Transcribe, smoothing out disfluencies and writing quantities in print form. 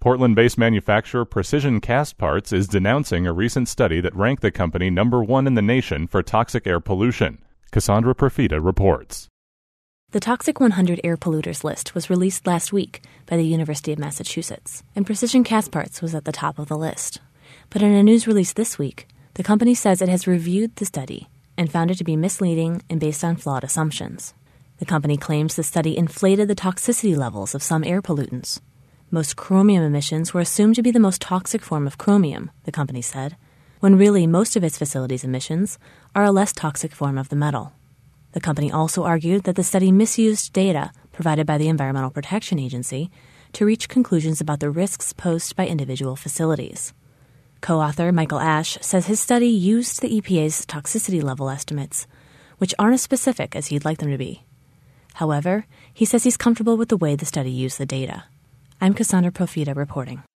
Portland-based manufacturer Precision Castparts is denouncing a recent study that ranked the company number 1 in the nation for toxic air pollution. Cassandra Profita reports. The Toxic 100 Air Polluters list was released last week by the University of Massachusetts, and Precision Castparts was at the top of the list. But in a news release this week, the company says it has reviewed the study and found it to be misleading and based on flawed assumptions. The company claims the study inflated the toxicity levels of some air pollutants. Most chromium emissions were assumed to be the most toxic form of chromium, the company said, when really most of its facilities' emissions are a less toxic form of the metal. The company also argued that the study misused data provided by the Environmental Protection Agency to reach conclusions about the risks posed by individual facilities. Co-author Michael Ash says his study used the EPA's toxicity level estimates, which aren't as specific as he'd like them to be. However, he says he's comfortable with the way the study used the data. I'm Cassandra Profita reporting.